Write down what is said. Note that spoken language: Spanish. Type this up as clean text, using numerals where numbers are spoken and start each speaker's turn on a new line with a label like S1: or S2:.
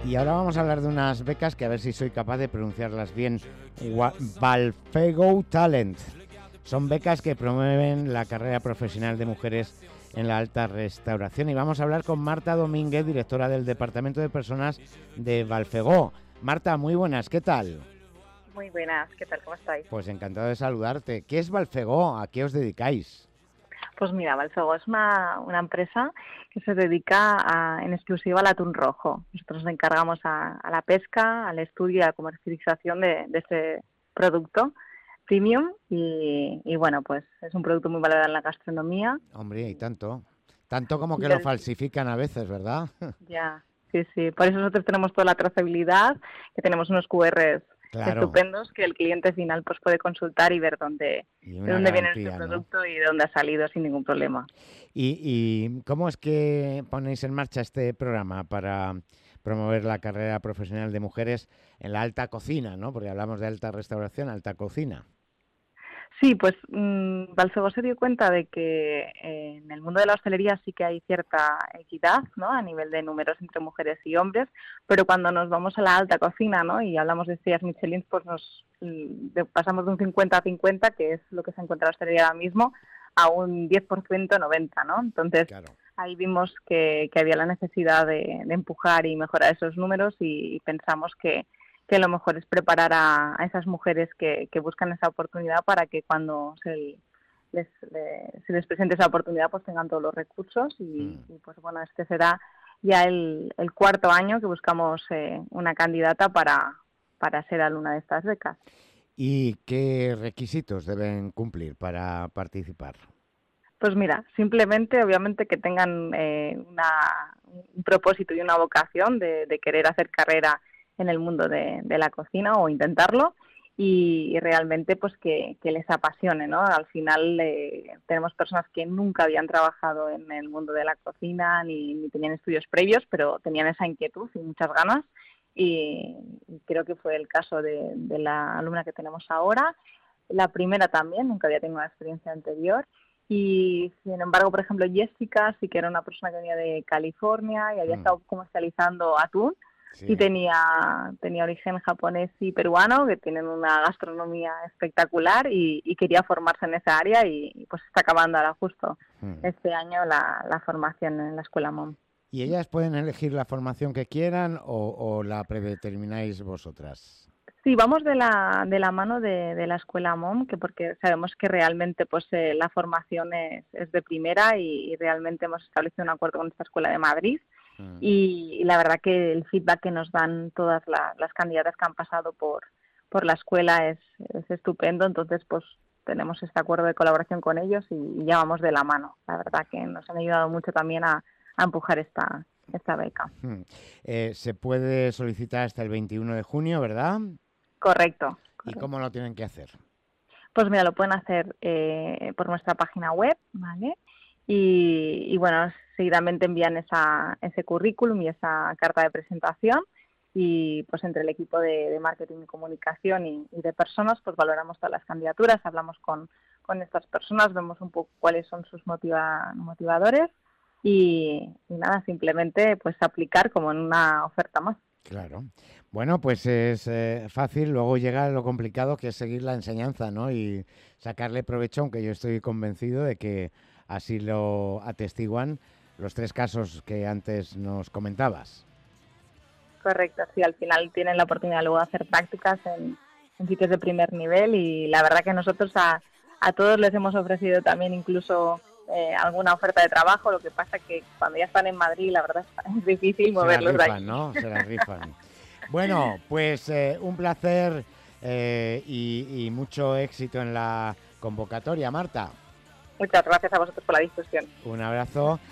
S1: Y ahora vamos a hablar de unas becas que a ver si soy capaz de pronunciarlas bien. Valfego Talent. Son becas que promueven la carrera profesional de mujeres en la alta restauración. Y vamos a hablar con Marta Domínguez, directora del Departamento de Personas de Valfego. Marta, muy buenas, ¿qué tal?
S2: Muy buenas, ¿qué tal? ¿Cómo estáis?
S1: Pues encantado de saludarte. ¿Qué es Valfego? ¿A qué os dedicáis?
S2: Pues mira, Valfego es una empresa que se dedica en exclusiva al atún rojo. Nosotros nos encargamos a la pesca, al estudio y a la comercialización de este producto premium y bueno, pues es un producto muy valorado en la gastronomía.
S1: Hombre, y tanto. Tanto como que lo
S2: Entonces,
S1: falsifican a veces, ¿verdad?
S2: ya, sí, sí. Por eso nosotros tenemos toda la trazabilidad, que tenemos unos QRs
S1: Claro.
S2: estupendos que el cliente final pues puede consultar y ver
S1: Y
S2: de
S1: una
S2: dónde viene este
S1: garantía, ¿no?
S2: producto y de dónde ha salido sin ningún problema.
S1: ¿Y cómo es que ponéis en marcha este programa para promover la carrera profesional de mujeres en la alta cocina, ¿no? Porque hablamos de alta restauración, alta cocina.
S2: Sí, pues Balsego se dio cuenta de que en el mundo de la hostelería sí que hay cierta equidad, ¿no? A nivel de números entre mujeres y hombres, pero cuando nos vamos a la alta cocina, ¿no? Y hablamos de estrellas Michelin, pues pasamos de un 50-50, que es lo que se encuentra en la hostelería ahora mismo, a un 10% 90, ¿no? Entonces
S1: Claro.
S2: ahí vimos que había la necesidad de empujar y mejorar esos números y pensamos que lo mejor es preparar a esas mujeres que buscan esa oportunidad para que cuando se les presente esa oportunidad pues tengan todos los recursos y pues bueno, este será ya el cuarto año que buscamos una candidata para ser alumna de estas becas.
S1: ¿Y qué requisitos deben cumplir para participar?
S2: Pues mira, simplemente obviamente que tengan un propósito y una vocación de querer hacer carrera en el mundo de la cocina o intentarlo y realmente pues que les apasione, ¿no? Al final tenemos personas que nunca habían trabajado en el mundo de la cocina ni tenían estudios previos, pero tenían esa inquietud y muchas ganas y creo que fue el caso de la alumna que tenemos ahora. La primera también, nunca había tenido una experiencia anterior y sin embargo, por ejemplo, Jessica sí que era una persona que venía de California y había estado comercializando atún y
S1: Sí.
S2: tenía origen japonés y peruano, que tienen una gastronomía espectacular y quería formarse en esa área y pues está acabando ahora justo este año la formación en la Escuela MOM.
S1: ¿Y ellas pueden elegir la formación que quieran o la predetermináis vosotras?
S2: Sí, vamos de la mano de la escuela MOM, que porque sabemos que realmente pues la formación es de primera y realmente hemos establecido un acuerdo con esta escuela de Madrid y la verdad que el feedback que nos dan todas las candidatas que han pasado por la escuela es estupendo, entonces pues tenemos este acuerdo de colaboración con ellos y ya vamos de la mano. La verdad que nos han ayudado mucho también a empujar esta beca.
S1: Se puede solicitar hasta el 21 de junio, ¿verdad?
S2: Correcto,
S1: ¿Y
S2: correcto.
S1: cómo lo tienen que hacer?
S2: Pues mira, lo pueden hacer por nuestra página web, ¿vale? Y bueno, seguidamente envían ese currículum y esa carta de presentación y pues entre el equipo de marketing y comunicación y de personas pues valoramos todas las candidaturas, hablamos con estas personas, vemos un poco cuáles son sus motivadores y nada, simplemente pues aplicar como en una oferta más.
S1: Claro. Bueno, pues es fácil, luego llega lo complicado que es seguir la enseñanza, ¿no? Y sacarle provecho, aunque yo estoy convencido de que así lo atestiguan los tres casos que antes nos comentabas.
S2: Correcto, sí, al final tienen la oportunidad luego de hacer prácticas en sitios de primer nivel y la verdad que nosotros a todos les hemos ofrecido también incluso alguna oferta de trabajo, lo que pasa que cuando ya están en Madrid la verdad es difícil
S1: Se la
S2: moverlos de
S1: rifan,
S2: aquí.
S1: ¿no? Se la rifan. Bueno, pues un placer y mucho éxito en la convocatoria, Marta.
S2: Muchas gracias a vosotros por la discusión.
S1: Un abrazo